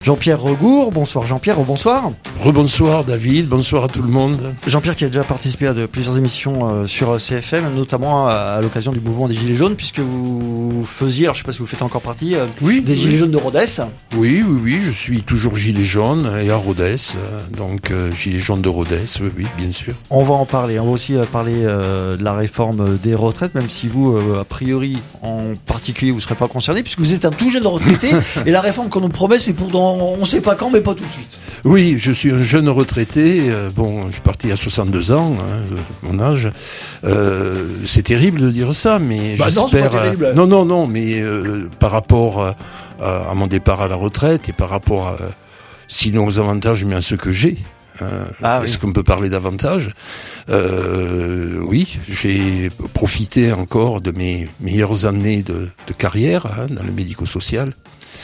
Jean-Pierre Regour, bonsoir Jean-Pierre, bonsoir. Rebonsoir David, bonsoir à tout le monde. Jean-Pierre qui a déjà participé à plusieurs émissions sur CFM, notamment à l'occasion du mouvement des Gilets jaunes, puisque vous faisiez, alors je ne sais pas si vous faites encore partie, des Gilets jaunes de Rodez. Oui, je suis toujours Gilet jaune et à Rodez, donc Gilet jaune de Rodez, oui, bien sûr. On va en parler, on va aussi parler de la réforme des retraites, même si vous, a priori, en particulier, vous ne serez pas concerné, puisque vous êtes un tout jeune retraité, et la réforme qu'on nous promet, c'est pour dans on ne sait pas quand, mais pas tout de suite. Oui, je suis un jeune retraité. Je suis parti à 62 ans, mon âge. C'est terrible de dire ça, mais j'espère. Non, c'est pas terrible. Non, mais par rapport à mon départ à la retraite et par rapport à, sinon aux avantages, mais à ceux que j'ai. Est-ce qu'on peut parler davantage? Oui, j'ai profité encore de mes meilleures années de carrière dans le médico-social.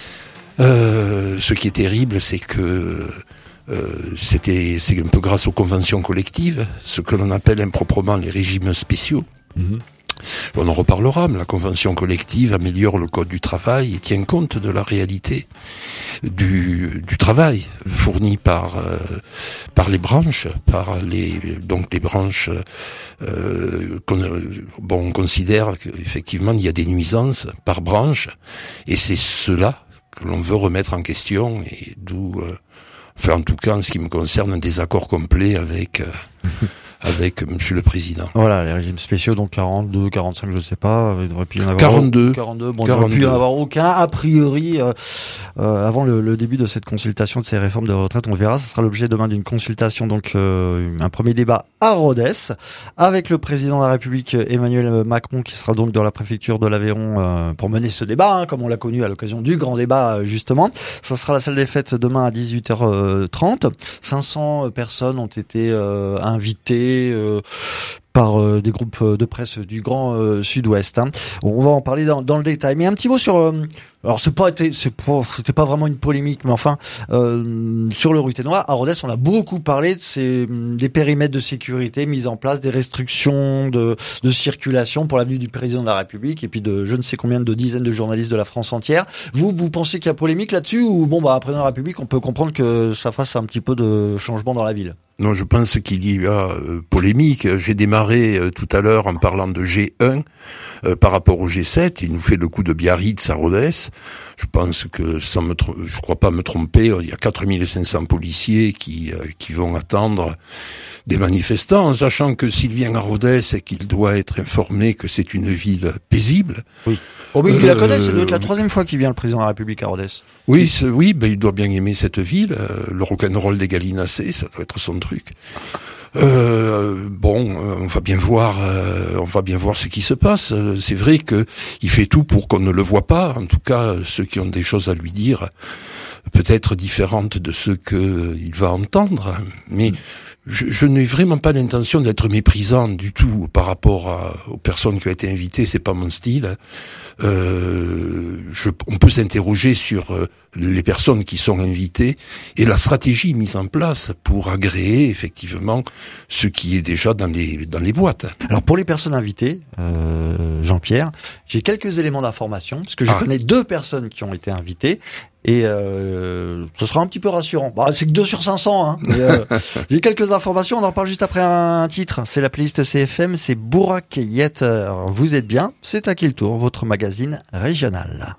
Ce qui est terrible, c'est que c'est un peu grâce aux conventions collectives, ce que l'on appelle improprement les régimes spéciaux. Mmh. On en reparlera, mais la convention collective améliore le code du travail et tient compte de la réalité du travail fourni par les branches, les branches. On considère qu'effectivement il y a des nuisances par branche, et c'est cela que l'on veut remettre en question, et d'où, en tout cas en ce qui me concerne, un désaccord complet avec Monsieur le Président. Voilà, les régimes spéciaux, donc 42, 45, je sais pas, il devrait plus y en avoir 42. 42, il devrait plus y en avoir aucun, a priori, avant le début de cette consultation de ces réformes de retraite, on verra, ça sera l'objet demain d'une consultation, donc un premier débat à Rodez, avec le président de la République, Emmanuel Macron, qui sera donc dans la préfecture de l'Aveyron pour mener ce débat, comme on l'a connu à l'occasion du grand débat, justement. Ça sera la salle des fêtes demain à 18h30. 500 personnes ont été invitées par des groupes de presse du Grand Sud-Ouest. On va en parler dans le détail. Mais un petit mot sur... alors c'était pas vraiment une polémique, mais enfin, sur le Ruthénois, à Rodez, on a beaucoup parlé des périmètres de sécurité mis en place, des restrictions de circulation pour l'avenue du président de la République, et puis de je ne sais combien de dizaines de journalistes de la France entière. Vous pensez qu'il y a polémique là-dessus, ou après dans la République, on peut comprendre que ça fasse un petit peu de changement dans la ville? Non, je pense qu'il y a polémique. J'ai démarré tout à l'heure en parlant de G1 par rapport au G7. Il nous fait le coup de Biarritz à Rodez. Je pense que, je crois pas me tromper, il y a 4500 policiers qui vont attendre des manifestants, en sachant que s'il vient à Rodez et qu'il doit être informé que c'est une ville paisible. Oui. Mais il la connaît, ça doit être la troisième fois qu'il vient, le président de la République, à Rodez. Oui, il doit bien aimer cette ville. Le rock'n'roll des gallinacés, ça doit être son truc. On va bien voir ce qui se passe. C'est vrai que il fait tout pour qu'on ne le voit pas. En tout cas, ceux qui ont des choses à lui dire, peut-être différentes de ce qu'il va entendre. Mais je n'ai vraiment pas l'intention d'être méprisant du tout par rapport aux personnes qui ont été invitées. C'est pas mon style. On peut s'interroger sur les personnes qui sont invitées et la stratégie mise en place pour agréer effectivement ce qui est déjà dans les boîtes. Alors pour les personnes invitées, Jean-Pierre, j'ai quelques éléments d'information parce que je connais 2 personnes qui ont été invitées. Et ce sera un petit peu rassurant. C'est que 2 sur 500. Mais, j'ai quelques informations, on en parle juste après un titre. C'est la playlist CFM, c'est Bourak Yetter. Vous êtes bien, c'est à qui le tour, votre magazine régional.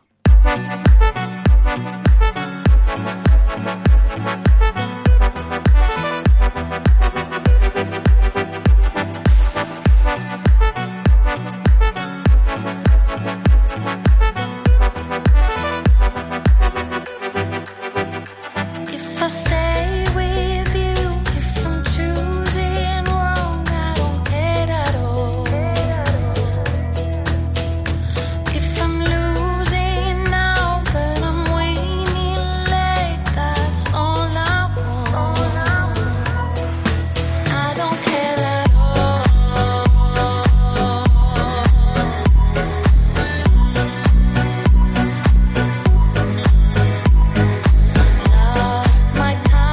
Lost my time.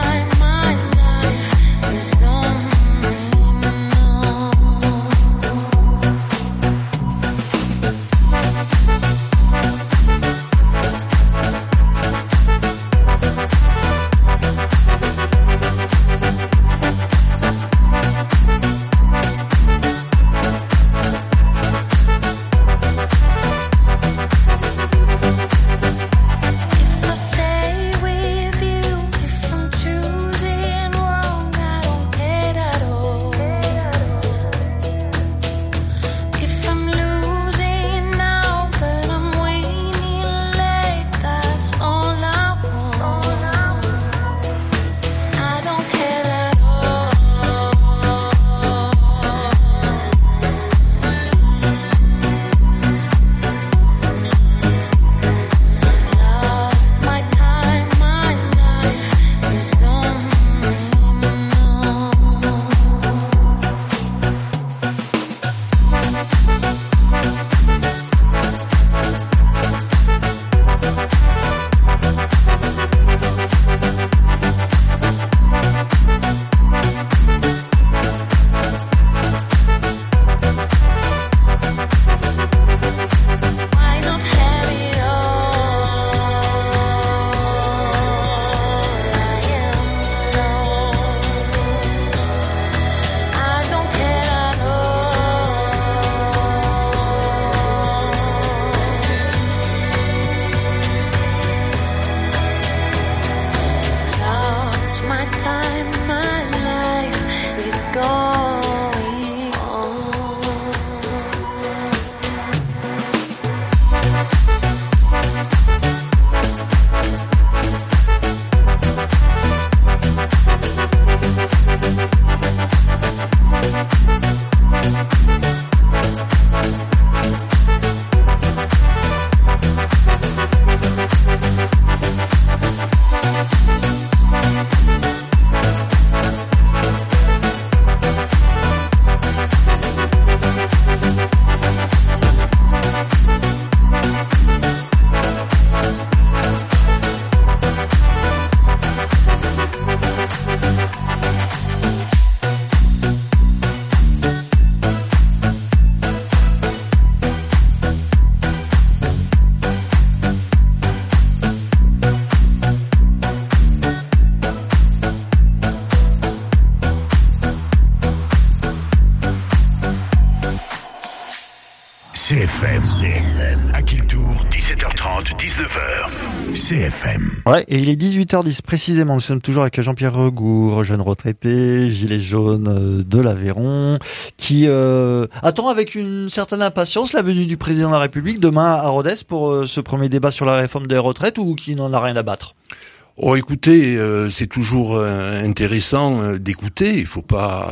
CFM. À Kiltour, 17h30, 19h. CFM. Ouais, et il est 18h10 précisément. Nous sommes toujours avec Jean-Pierre Regour, jeune retraité, gilet jaune de l'Aveyron, qui attend avec une certaine impatience la venue du président de la République demain à Rodez pour ce premier débat sur la réforme des retraites, ou qui n'en a rien à battre. Oh, écoutez, c'est toujours intéressant d'écouter. Il faut pas,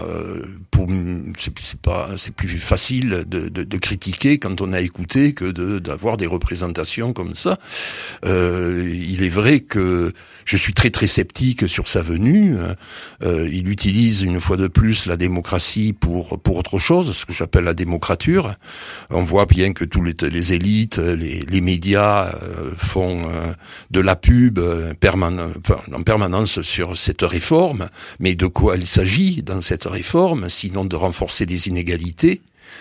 c'est plus facile de critiquer quand on a écouté que d'avoir des représentations comme ça. Il est vrai que je suis très très sceptique sur sa venue. Il utilise une fois de plus la démocratie pour autre chose, ce que j'appelle la démocrature. On voit bien que tous les élites, les médias font de la pub en permanence sur cette réforme, mais de quoi il s'agit dans cette réforme, sinon de renforcer les inégalités,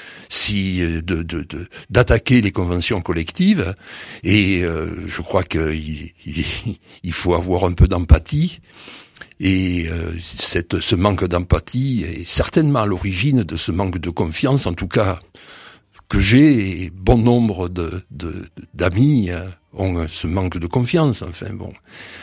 d'attaquer les conventions collectives, et je crois qu'il faut avoir un peu d'empathie. Et ce manque d'empathie est certainement à l'origine de ce manque de confiance, en tout cas que j'ai, et bon nombre d'amis ont ce manque de confiance. Enfin bon,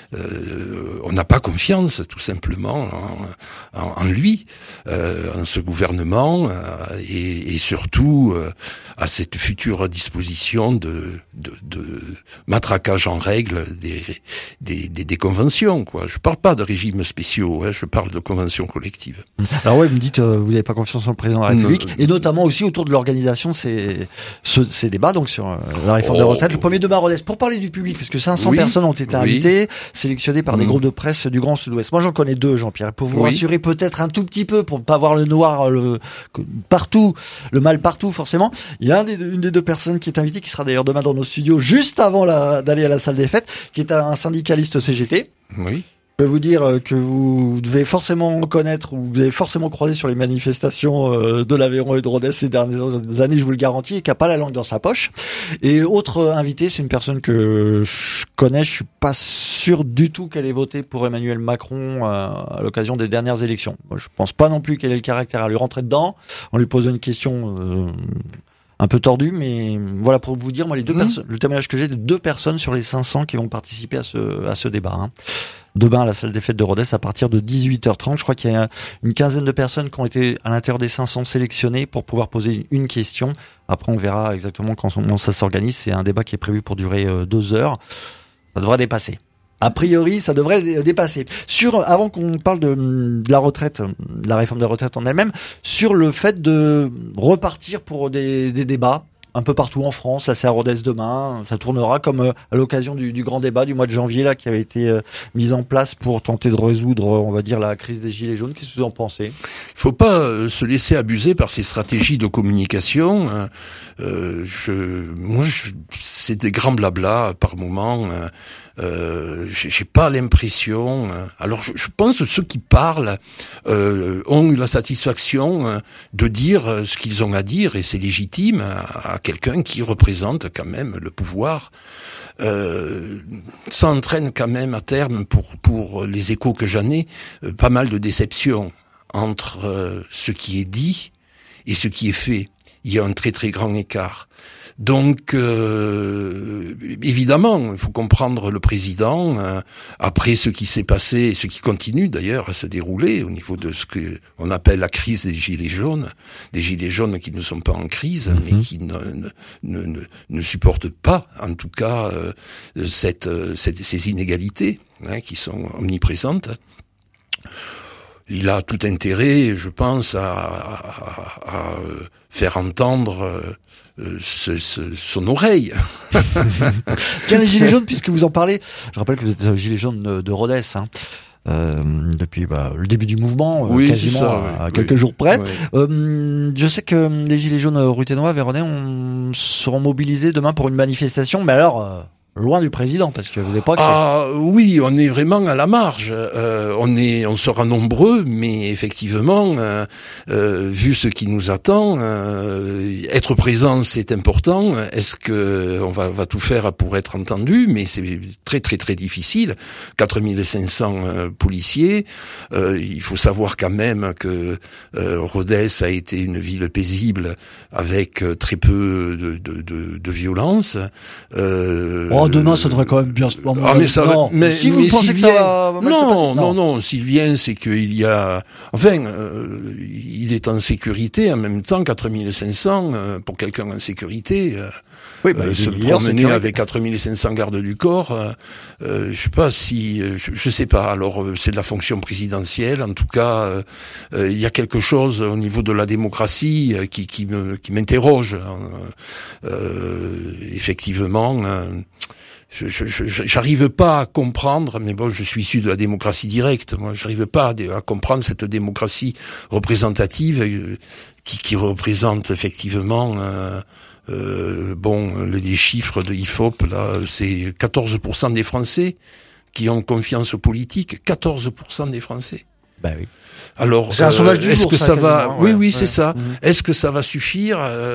on n'a pas confiance tout simplement en lui, en ce gouvernement, et surtout à cette future disposition de matraquage en règle des conventions, quoi. Je parle pas de régimes spéciaux, je parle de conventions collectives. Alors ouais, vous me dites vous n'avez pas confiance en le président de la République, et notamment aussi autour de l'organisation ces débats donc sur la réforme des retraites. Le premier débat à Rodez, pour parler du public, parce que 500 personnes ont été invitées, sélectionnées par des groupes de presse du Grand Sud-Ouest. Moi, j'en connais deux, Jean-Pierre, pour vous rassurer peut-être un tout petit peu, pour ne pas voir le noir partout, le mal partout, forcément. Il y a une des deux personnes qui est invitée, qui sera d'ailleurs demain dans nos studios, juste avant d'aller à la salle des fêtes, qui est un syndicaliste CGT. Oui. Je peux vous dire que vous devez forcément connaître, ou vous avez forcément croisé sur les manifestations de l'Aveyron et de Rodez ces dernières années, je vous le garantis, et qui a pas la langue dans sa poche. Et autre invité, c'est une personne que je connais, je suis pas sûr du tout qu'elle ait voté pour Emmanuel Macron à l'occasion des dernières élections. Moi, je pense pas non plus qu'elle ait le caractère à lui rentrer dedans. On lui pose une question un peu tordu, mais voilà, pour vous dire, moi, les deux personnes, le témoignage que j'ai de 2 personnes sur les 500 qui vont participer à ce débat, hein. Demain à la salle des fêtes de Rodez à partir de 18h30. Je crois qu'il y a une quinzaine de personnes qui ont été à l'intérieur des 500 sélectionnées pour pouvoir poser une question. Après, on verra exactement comment ça s'organise. C'est un débat qui est prévu pour durer 2 heures. Ça devrait dépasser. A priori, ça devrait dépasser. Avant qu'on parle de la retraite, de la réforme des retraites en elle-même, sur le fait de repartir pour des débats un peu partout en France. Là, c'est à Rodez demain. Ça tournera comme à l'occasion du grand débat du mois de janvier, là, qui avait été mis en place pour tenter de résoudre, on va dire, la crise des gilets jaunes. Qu'est-ce que vous en pensez? Il faut pas se laisser abuser par ces stratégies de communication. C'est des grands blabla par moment. J'ai pas l'impression. Alors, je pense que ceux qui parlent ont eu la satisfaction de dire ce qu'ils ont à dire, et c'est légitime à quelqu'un qui représente quand même le pouvoir. Ça entraîne quand même à terme, pour les échos que j'en ai, pas mal de déceptions entre ce qui est dit et ce qui est fait. Il y a un très très grand écart. Donc, évidemment, il faut comprendre le président, après ce qui s'est passé, et ce qui continue d'ailleurs à se dérouler au niveau de ce que on appelle la crise des gilets jaunes qui ne sont pas en crise, mais qui ne supportent pas, en tout cas, ces inégalités, qui sont omniprésentes. Il a tout intérêt, je pense, à faire entendre son oreille. Tiens, les gilets jaunes, puisque vous en parlez, je rappelle que vous êtes gilet jaune de Rodez, hein. Depuis le début du mouvement, quasiment à quelques jours près. Je sais que les gilets jaunes ruthénois, Véronais, seront mobilisés demain pour une manifestation, mais alors loin du président, parce que vous n'avez pas accès. Oui, on est vraiment à la marge. On sera nombreux, mais effectivement, vu ce qui nous attend, être présent, c'est important. Est-ce que on va tout faire pour être entendu? Mais c'est très très très difficile. 4500 policiers. Il faut savoir quand même que Rodez a été une ville paisible avec très peu de violence. Demain, ça devrait quand même bien se passer. Mais si vous pensez que ça va mal se passer. Non, s'il vient, c'est qu'il y a, il est en sécurité en même temps, 4500, pour quelqu'un en sécurité, se promener avec 4500 gardes du corps, je sais pas si, je sais pas, alors, c'est de la fonction présidentielle, en tout cas, il y a quelque chose au niveau de la démocratie qui m'interroge, effectivement, j'arrive pas à comprendre, mais bon, je suis issu de la démocratie directe. Moi, j'arrive pas à comprendre cette démocratie représentative qui représente effectivement. Les chiffres de IFOP là, c'est 14% des Français qui ont confiance aux politiques. 14% des Français. Ben oui. Alors, est-ce que ça va? Oui, c'est ça. Est-ce que ça va suffire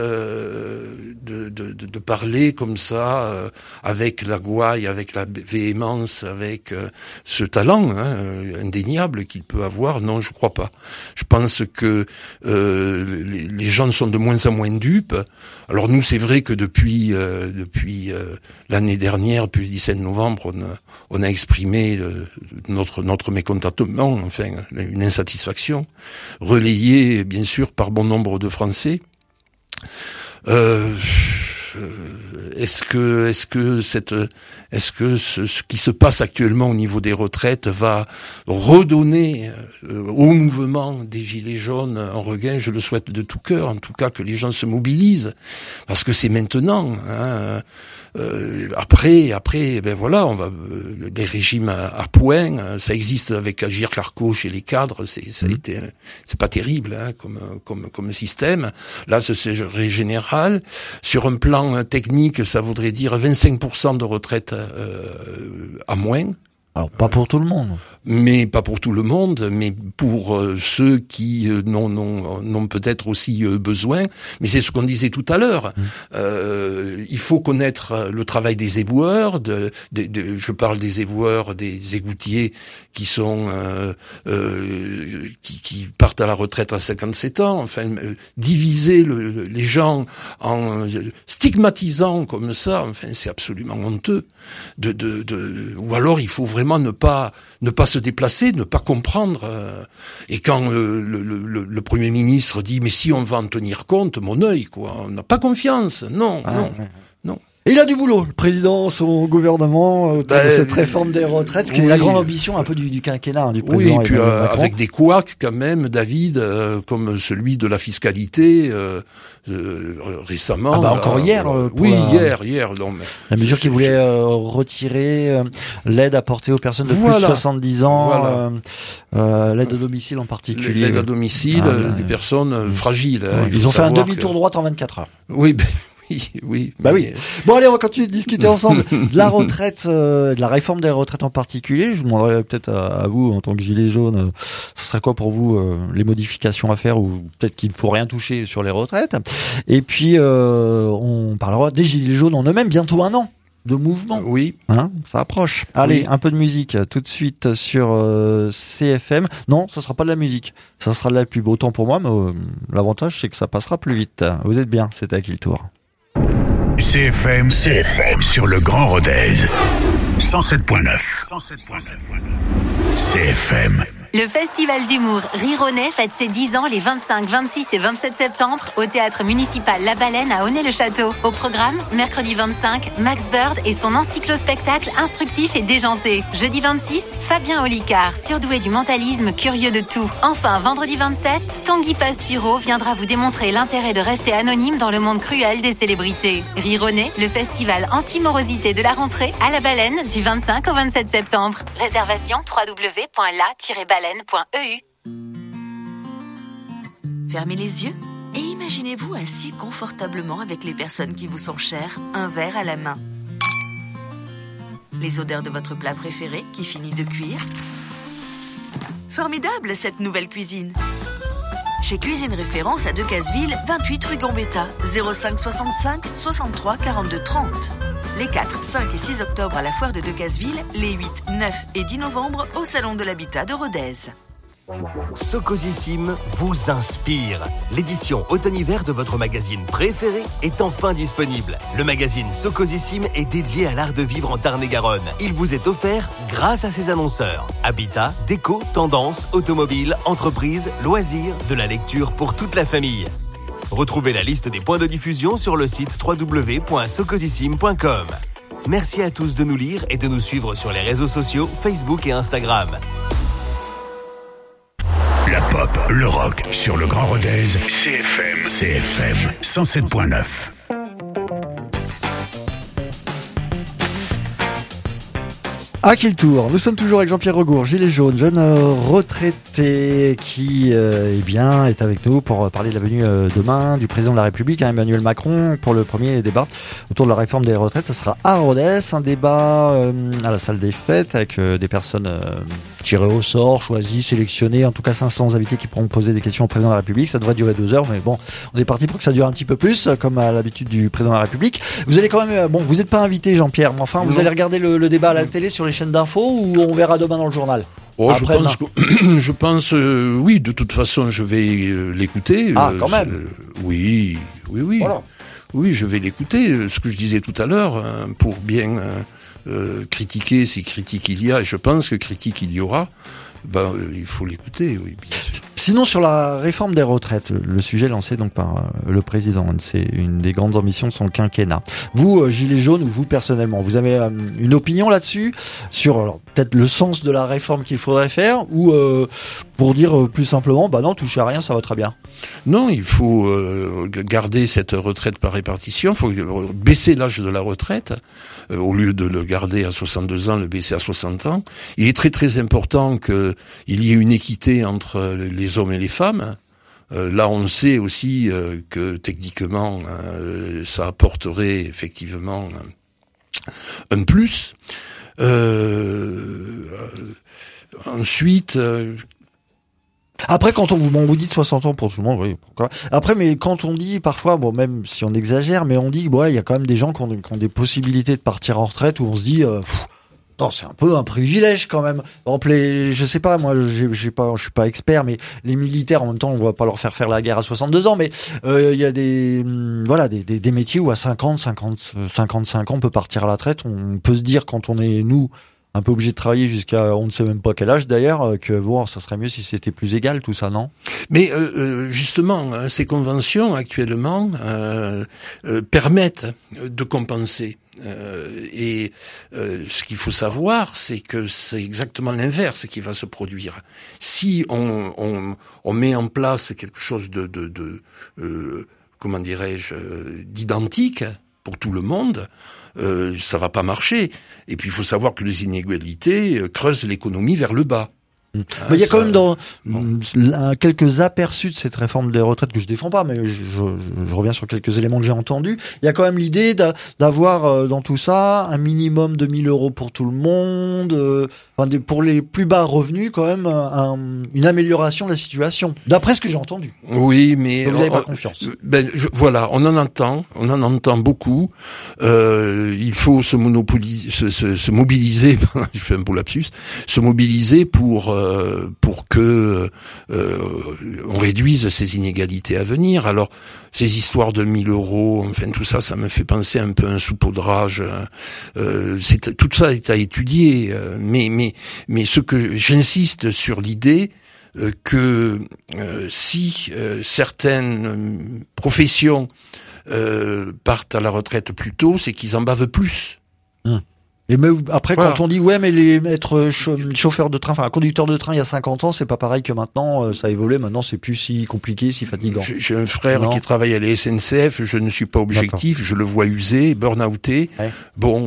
de parler comme ça, avec la gouaille, avec la véhémence, avec ce talent indéniable qu'il peut avoir? Non, je crois pas. Je pense que les gens sont de moins en moins dupes. Alors nous, c'est vrai que depuis l'année dernière, depuis le 17 novembre, on a exprimé notre mécontentement, enfin une insatisfaction, relayée bien sûr par bon nombre de Français. Est-ce que ce qui se passe actuellement au niveau des retraites va redonner au mouvement des Gilets jaunes un regain? Je le souhaite de tout cœur, en tout cas que les gens se mobilisent, parce que c'est maintenant. Après, on va les régimes à point, ça existe avec Agir Carco chez les cadres, c'est pas terrible comme système. Là, ce serait général. Sur un plan technique, ça voudrait dire 25% de retraite à moins. Alors pas pour tout le monde. Mais pas pour tout le monde, mais pour ceux qui n'ont peut-être aussi besoin. Mais c'est ce qu'on disait tout à l'heure. Il faut connaître le travail des éboueurs. Je parle des éboueurs, des égoutiers qui sont qui partent à la retraite à 57 ans. Enfin, diviser les gens en stigmatisant comme ça. Enfin, c'est absolument honteux. Ou alors il faut vraiment ne pas se déplacer, ne pas comprendre. Et quand le Premier ministre dit mais si on va en tenir compte, mon œil, quoi, on n'a pas confiance. Non. Et il a du boulot, le président, son gouvernement, autour de cette réforme des retraites, qui est la grande ambition un peu du quinquennat, du président. Oui, et puis avec des couacs quand même, David, comme celui de la fiscalité récemment. Encore hier. Hier. Non, mais la mesure qui voulait retirer l'aide apportée aux personnes de plus de 70 ans, l'aide à domicile en particulier. L'aide à domicile des personnes fragiles. Ils ont fait un demi-tour droite en 24 heures. Oui, oui. Oui. Bon, allez, on va continuer de discuter ensemble de la retraite, de la réforme des retraites en particulier. Je vous demanderai peut-être à vous, en tant que gilet jaune, ce serait quoi pour vous les modifications à faire, ou peut-être qu'il ne faut rien toucher sur les retraites. Et puis, on parlera des gilets jaunes en eux-mêmes, bientôt 1 an de mouvement. Oui. Ça approche. Allez, un peu de musique tout de suite sur CFM. Non, ça sera pas de la musique. Ça sera de la pub. Autant pour moi, mais l'avantage, c'est que ça passera plus vite. Vous êtes bien, c'était à qui le tour? CFM sur le Grand Rodez. 107.9. CFM. Le festival d'humour Rironnet fête ses 10 ans les 25, 26 et 27 septembre au théâtre municipal La Baleine à Aunay-le-Château. Au programme, mercredi 25, Max Bird et son encyclo-spectacle instructif et déjanté. Jeudi 26, Fabien Olicard, surdoué du mentalisme, curieux de tout. Enfin, vendredi 27, Tanguy Pastureau viendra vous démontrer l'intérêt de rester anonyme dans le monde cruel des célébrités. Rironnet, le festival anti-morosité de la rentrée à La Baleine du 25 au 27 septembre. Réservation www.la-baleine.eu. Fermez les yeux et imaginez-vous assis confortablement avec les personnes qui vous sont chères, un verre à la main. Les odeurs de votre plat préféré qui finit de cuire? Formidable cette nouvelle cuisine. Chez Cuisine Référence à Decazeville, 28 rue Gambetta, 05 65 63 42 30. Les 4, 5 et 6 octobre à la foire de Decazeville, les 8, 9 et 10 novembre au Salon de l'Habitat de Rodez. Socosissime vous inspire. L'édition automne-hiver de votre magazine préféré est enfin disponible. Le magazine Socosissime est dédié à l'art de vivre en Tarn-et-Garonne. Il vous est offert grâce à ses annonceurs. Habitat, déco, tendance, automobile, entreprise, loisirs, de la lecture pour toute la famille. Retrouvez la liste des points de diffusion sur le site www.socosissime.com. Merci à tous de nous lire et de nous suivre sur les réseaux sociaux Facebook et Instagram. La pop, le rock sur le Grand Rodez. CFM 107.9. À qui le tour? Nous sommes toujours avec Jean-Pierre Regour, gilet jaune, jeune retraité qui est avec nous pour parler de la venue demain du président de la République, Emmanuel Macron, pour le premier débat autour de la réforme des retraites. Ça sera à Rodez, un débat à la salle des fêtes avec des personnes tirées au sort, choisies, sélectionnées, en tout cas 500 invités qui pourront poser des questions au président de la République. Ça devrait durer 2 heures, mais bon, on est parti pour que ça dure un petit peu plus, comme à l'habitude du président de la République. Vous allez quand même, vous n'êtes pas invité, Jean-Pierre, mais enfin, vous allez regarder le débat à la télé sur les chaînes d'infos ou on verra demain dans le journal? Je pense, oui, de toute façon, je vais l'écouter. Quand même. Oui. Voilà. Oui, je vais l'écouter. Ce que je disais tout à l'heure, pour bien critiquer si critique il y a, et je pense que critique il y aura, il faut l'écouter, oui, bien sûr. Sinon, sur la réforme des retraites, le sujet lancé donc par le président, c'est une des grandes ambitions de son quinquennat. Vous, gilet jaune, ou vous personnellement, vous avez une opinion là-dessus sur peut-être le sens de la réforme qu'il faudrait faire, ou pour dire plus simplement, non, touchez à rien, ça va très bien? Non, il faut garder cette retraite par répartition, il faut baisser l'âge de la retraite, au lieu de le garder à 62 ans, le baisser à 60 ans. Il est très très important qu'il y ait une équité entre les hommes et les femmes. Là, on sait aussi que techniquement, ça apporterait effectivement un plus. Ensuite... Après, quand on vous dit 60 ans pour tout le monde, oui, pourquoi. Après, mais quand on dit parfois, même si on exagère, mais on dit il y a quand même des gens qui ont des possibilités de partir en retraite où on se dit, c'est un peu un privilège quand même. Par exemple, je sais pas, moi, je suis pas expert, mais les militaires, en même temps, on va pas leur faire la guerre à 62 ans, mais il y a des métiers où à 55 ans, on peut partir à la retraite. On peut se dire quand on est un peu obligé de travailler jusqu'à on ne sait même pas quel âge d'ailleurs, que ça serait mieux si c'était plus égal tout ça, non? Mais justement, ces conventions actuellement permettent de compenser. Et ce qu'il faut savoir, c'est que c'est exactement l'inverse qui va se produire. Si on met en place quelque chose de comment dirais-je, d'identique pour tout le monde, ça va pas marcher. Et puis il faut savoir que les inégalités creusent l'économie vers le bas. Mais il y a quand même quelques aperçus de cette réforme des retraites que je défends pas, mais je reviens sur quelques éléments que j'ai entendus. Il y a quand même l'idée d'avoir dans tout ça un minimum de 1 000 euros pour tout le monde, pour les plus bas revenus quand même une amélioration de la situation. D'après ce que j'ai entendu. Oui, mais donc vous n'avez pas confiance. Voilà, on en entend beaucoup. Il faut se mobiliser. Je fais un beau lapsus. Se mobiliser pour que on réduise ces inégalités à venir. Alors, ces histoires de 1 000 euros, enfin tout ça, ça me fait penser un peu à un saupoudrage. Tout ça est à étudier, mais ce que j'insiste sur l'idée que si certaines professions partent à la retraite plus tôt, c'est qu'ils en bavent plus. Et mais après, quand on dit mais être chauffeur de train, conducteur de train il y a 50 ans, c'est pas pareil que maintenant, ça a évolué, maintenant c'est plus si compliqué, si fatigant. J'ai un frère qui travaille à la SNCF, je ne suis pas objectif, je le vois usé, burn-outé. Ouais. Bon,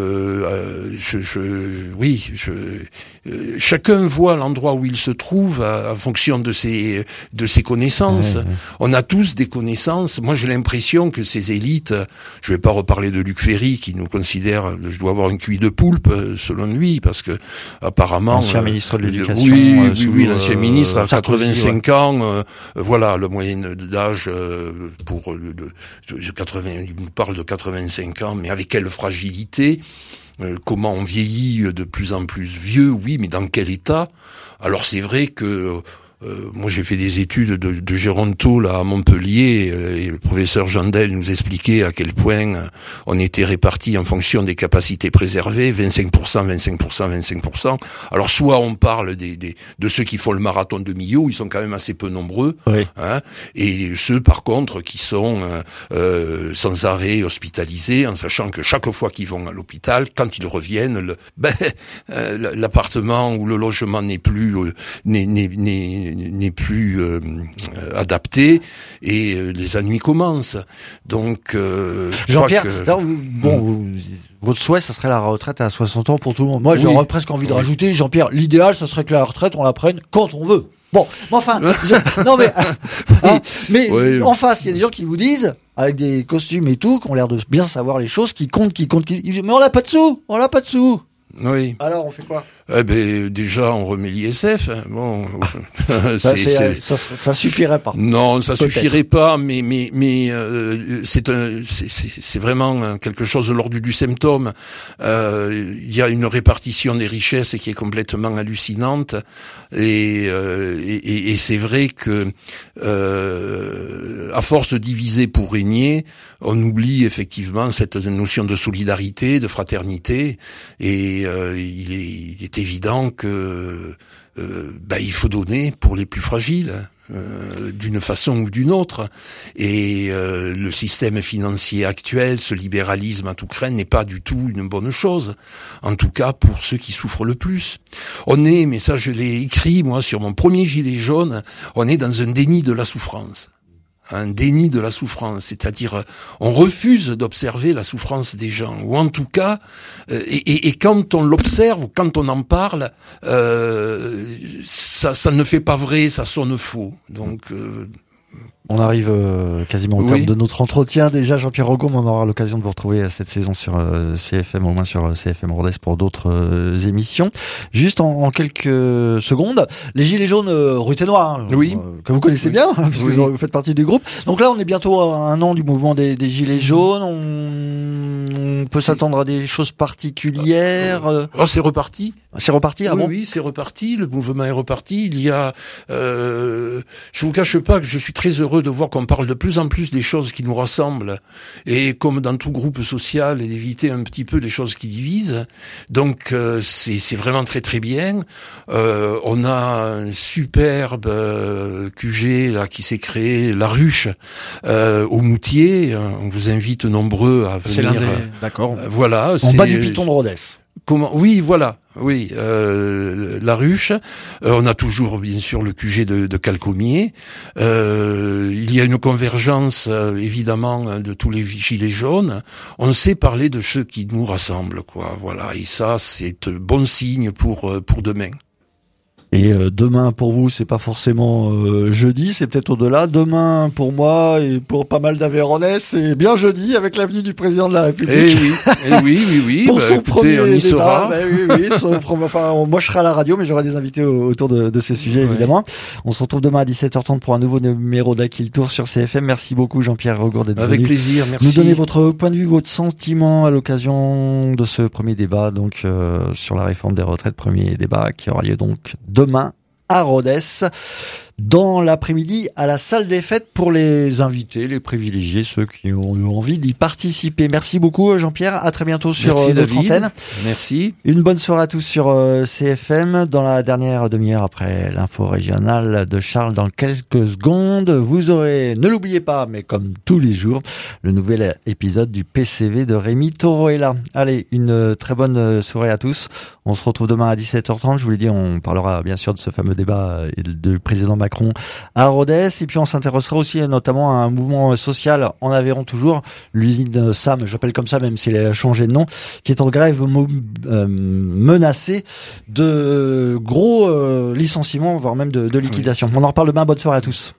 chacun voit l'endroit où il se trouve en fonction de ses connaissances. Ouais. On a tous des connaissances. Moi, j'ai l'impression que ces élites, je vais pas reparler de Luc Ferry qui nous considère, je dois avoir une cuit de poulpe, selon lui, parce que apparemment l'ancien ministre de l'Éducation. Oui, l'ancien ministre à 85 ans, voilà, le moyen d'âge pour il nous parle de 85 ans, mais avec quelle fragilité, comment on vieillit de plus en plus vieux, oui, mais dans quel état? Alors c'est vrai que moi j'ai fait des études de géronto là à Montpellier et le professeur Jandel nous expliquait à quel point on était répartis en fonction des capacités préservées, 25%, 25%. Alors soit on parle de ceux qui font le marathon de Millau, ils sont quand même assez peu nombreux, oui. Hein, et ceux par contre qui sont sans arrêt hospitalisés, en sachant que chaque fois qu'ils vont à l'hôpital, quand ils reviennent, l'appartement ou le logement n'est plus adapté et les ennuis commencent. Donc Jean-Pierre, votre souhait, ça serait la retraite à 60 ans pour tout le monde. Moi, j'aurais presque envie de rajouter, Jean-Pierre, l'idéal, ça serait que la retraite, on la prenne quand on veut. Bon, mais enfin, mais en face, il y a des gens qui vous disent, avec des costumes et tout, qui ont l'air de bien savoir les choses, qui comptent, mais on n'a pas de sous. Oui. Alors, on fait quoi? Déjà, on remet l'ISF. Bon, ça suffirait pas. Non, ça suffirait pas, mais c'est vraiment quelque chose de l'ordre du symptôme. Il y a une répartition des richesses qui est complètement hallucinante, et c'est vrai que à force de diviser pour régner, on oublie effectivement cette notion de solidarité, de fraternité, et il est évident que il faut donner pour les plus fragiles, d'une façon ou d'une autre. Et le système financier actuel, ce libéralisme à tout craindre, n'est pas du tout une bonne chose. En tout cas, pour ceux qui souffrent le plus. Mais ça je l'ai écrit moi sur mon premier gilet jaune, on est dans un déni de la souffrance. Un déni de la souffrance, c'est-à-dire on refuse d'observer la souffrance des gens, ou en tout cas, et quand on l'observe, ou quand on en parle, ça ne fait pas vrai, ça sonne faux. Donc on arrive quasiment au terme de notre entretien. Déjà, Jean-Pierre Rogom, on aura l'occasion de vous retrouver cette saison sur CFM, au moins sur CFM Rodez pour d'autres émissions. Juste en quelques secondes, les Gilets jaunes ruténois, que vous connaissez bien, parce que vous faites partie du groupe. Donc là, on est bientôt à un an du mouvement des Gilets jaunes. On peut s'attendre à des choses particulières. C'est reparti. C'est reparti, Oui, c'est reparti. Le mouvement est reparti. Il y a, je vous cache pas que je suis très heureux de voir qu'on parle de plus en plus des choses qui nous rassemblent, et comme dans tout groupe social, et d'éviter un petit peu les choses qui divisent. Donc c'est vraiment très très bien. On a un superbe QG là qui s'est créé, La Ruche, au Moutier. On vous invite nombreux à venir. C'est l'un des... D'accord. Voilà. En bas du piton de Rodez. Oui, voilà. Oui, La Ruche. On a toujours, bien sûr, le QG de Calcomiers. Il y a une convergence, évidemment, de tous les gilets jaunes. On sait parler de ceux qui nous rassemblent, quoi. Voilà. Et ça, c'est bon signe pour demain. Et demain pour vous, c'est pas forcément jeudi, c'est peut-être au-delà. Demain pour moi et pour pas mal d'Aveyronais, c'est bien jeudi avec l'avenue du président de la République. Oui. Pour son premier on y débat. sera. Moi je serai à la radio, mais j'aurai des invités autour de ces sujets évidemment. On se retrouve demain à 17h30 pour un nouveau numéro d'Aki Tour sur CFM. Merci beaucoup Jean-Pierre Rogor d'être venu. Avec plaisir, merci. Nous donner votre point de vue, votre sentiment à l'occasion de ce premier débat donc sur la réforme des retraites, premier débat qui aura lieu donc demain à Rodez, dans l'après-midi à la salle des fêtes pour les invités, les privilégiés, ceux qui ont eu envie d'y participer. Merci beaucoup Jean-Pierre, à très bientôt sur notre antenne. Merci. Une bonne soirée à tous sur CFM. Dans la dernière demi-heure après l'info régionale de Charles, dans quelques secondes, vous aurez, ne l'oubliez pas, mais comme tous les jours, le nouvel épisode du PCV de Rémi Toroella. Allez, une très bonne soirée à tous. On se retrouve demain à 17h30. Je vous l'ai dit, on parlera bien sûr de ce fameux débat du président Macron à Rodez. Et puis on s'intéressera aussi notamment à un mouvement social en Aveyron toujours, l'usine SAM, j'appelle comme ça même s'il a changé de nom, qui est en grève menacée de gros licenciements, voire même de liquidation. On en reparle demain. Bonne soirée à tous.